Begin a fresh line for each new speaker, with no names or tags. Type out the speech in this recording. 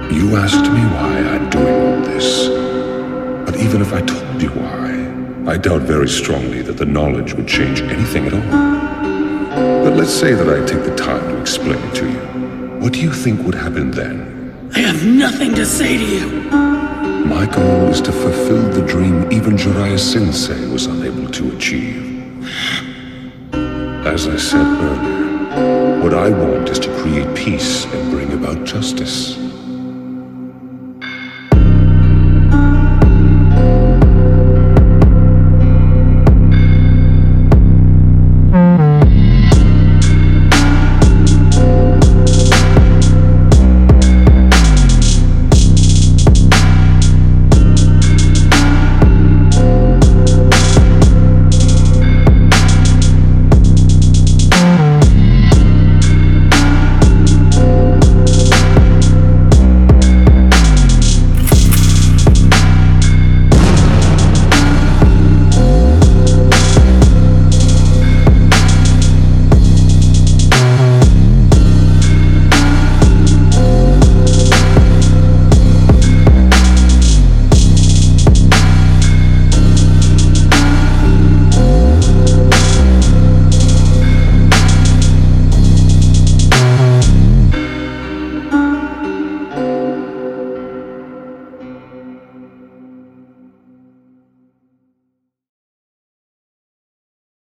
You asked me why I'm doing all this. But even if I told you why, I doubt very strongly that the knowledge would change anything at all. But let's say that I take the time to explain it to you. What do you think would happen then?
I have nothing to say to you.
My goal is to fulfill the dream even Jiraiya Sensei was unable to achieve. As I said earlier, what I want is to create peace and bring about justice.